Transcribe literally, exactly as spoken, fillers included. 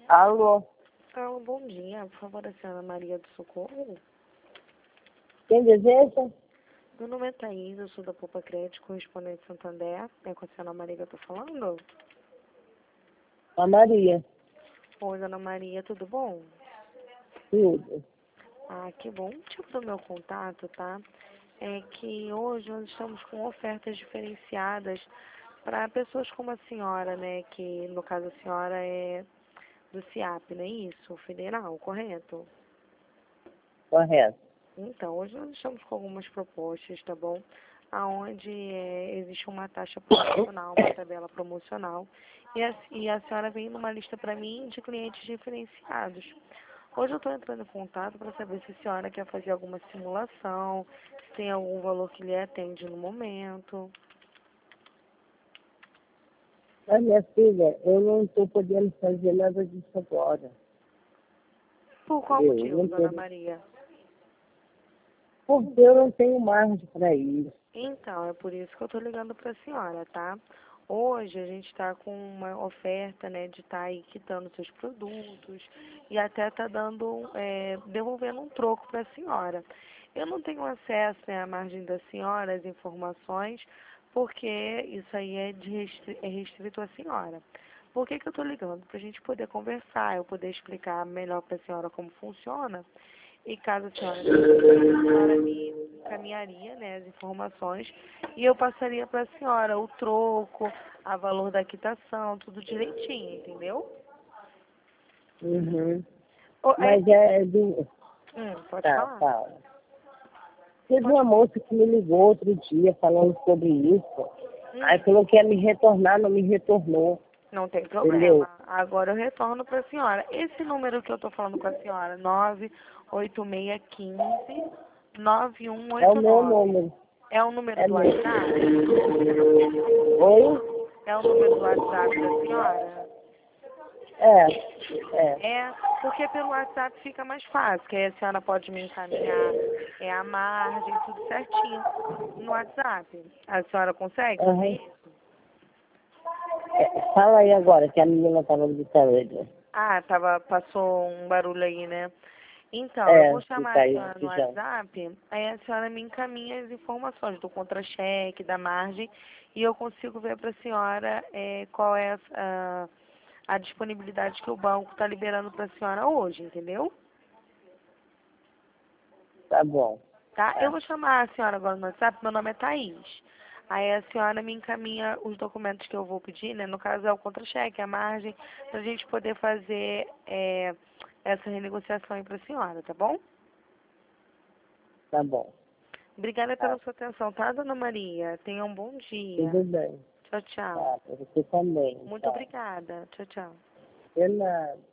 Alô? Alô, bom dia. Por favor, a senhora Maria do Socorro? Quem deseja? Meu nome é Thaís, eu sou da Poupa Crédito, correspondente Santander. É com a senhora Maria que eu tô falando? A Maria. Oi, dona Maria, tudo bom? Tudo. Ah, que bom. O tipo do meu contato, tá? É que hoje nós estamos com ofertas diferenciadas para pessoas como a senhora, né? Que no caso a senhora é do CIAP, não é isso? Federal, correto? Correto. Então, hoje nós estamos com algumas propostas, tá bom? Aonde é, existe uma taxa promocional, uma tabela promocional, e a, e a senhora vem numa lista para mim de clientes diferenciados. Hoje eu estou entrando em contato para saber se a senhora quer fazer alguma simulação, se tem algum valor que lhe atende no momento. Mas, minha filha, eu não estou podendo fazer nada disso agora. Por qual Eu motivo, não dona tô... Maria? Porque eu não tenho margem para isso. Então, é por isso que eu estou ligando para a senhora, tá? Hoje a gente está com uma oferta, né, de estar aí quitando seus produtos e até tá dando, é, devolvendo um troco para a senhora. Eu não tenho acesso, né, à margem da senhora, às informações, porque isso aí é, de restri é restrito à senhora. Por que que eu estou ligando? Para a gente poder conversar, eu poder explicar melhor para a senhora como funciona. E caso a senhora deseje, a senhora me caminharia, né, as informações e eu passaria para a senhora o troco, a valor da quitação, tudo direitinho, entendeu? Uhum. Ô, é, Mas é do... hum, pode Tá, falar? fala. Teve Pode uma falar. moça que me ligou outro dia falando sobre isso. Aí Hum, falou que ia me retornar, não me retornou. não tem Entendeu? problema. Agora eu retorno para a senhora. Esse número que eu estou falando com a senhora, nove oito seis um cinco, nove um É o oito meu nove, número. é o número É do meu. WhatsApp? Oi? É o número do WhatsApp da senhora? É. É. É, porque pelo WhatsApp fica mais fácil, que aí a senhora pode me encaminhar é, a margem, tudo certinho no WhatsApp. A senhora consegue fazer Uhum. isso? É, fala aí agora, que a menina estava gritando ali. Ah, tava, passou um barulho aí, né? Então, eu É, vou que chamar a caiu senhora no aqui já. WhatsApp, aí a senhora me encaminha as informações do contra-cheque, da margem, e eu consigo ver para a senhora é, qual é a, a disponibilidade que o banco está liberando para a senhora hoje, entendeu? Tá bom. Tá? Eu Tá. vou chamar a senhora agora no WhatsApp, meu nome é Thaís. Aí a senhora me encaminha os documentos que eu vou pedir, né? No caso é o contra-cheque, a margem, pra gente poder fazer é, essa renegociação aí pra senhora, tá bom? Tá bom. Obrigada Tá. pela sua atenção, tá, dona Maria? Tenha um bom dia. Tudo bem. Tchau, tchau. Tá. Pra você também. Muito Tá. obrigada. Tchau, tchau. De nada.